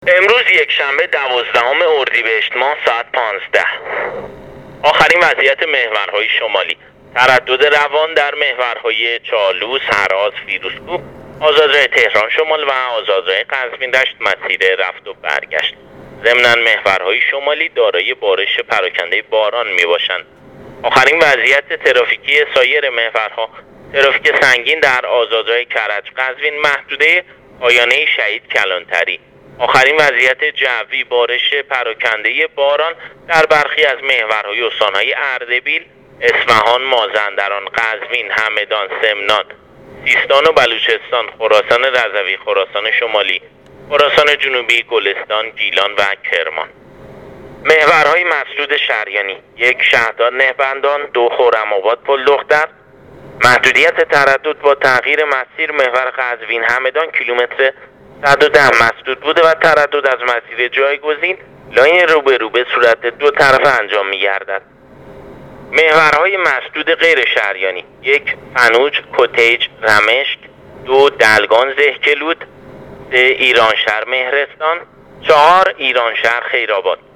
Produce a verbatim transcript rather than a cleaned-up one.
امروز یک شنبه دوازدهم اردیبهشت ماه ساعت پانزده. آخرین وضعیت محورهای شمالی: تردد روان در محورهای چالوس، هراز، فیروزکوه، آزادراه تهران شمال و آزادراه قزوین دشت مسیر رفت و برگشت. ضمناً محورهای شمالی دارای بارش پراکنده باران می باشند. آخرین وضعیت ترافیکی سایر محورها: ترافیک سنگین در آزادراه کرج قزوین، محدوده پایانه شهید کلانتری. آخرین وضعیت جوی: بارش پراکنده باران در برخی از محورهای استانهای اردبیل، اصفهان، مازندران، قزوین، همدان، سمنان، سیستان و بلوچستان، خراسان رضوی، خراسان شمالی، خراسان جنوبی، گلستان، گیلان و کرمان. محورهای مسدود شریانی: یک شهداد نهبندان، دو خرم‌آباد پل دختر. محدودیت تردد با تغییر مسیر: محور قزوین همدان کیلومتر صد و ده مسدود بوده و تردد از مسیر جایگزین لاین روبرو به صورت دو طرفه انجام می گردد. محورهای مسدود غیر شریانی: یک فنوج، کتیج، رمشک. دو دلگان، زهکلود. سه ایرانشهر مهرستان. چهار ایرانشهر خیرآباد.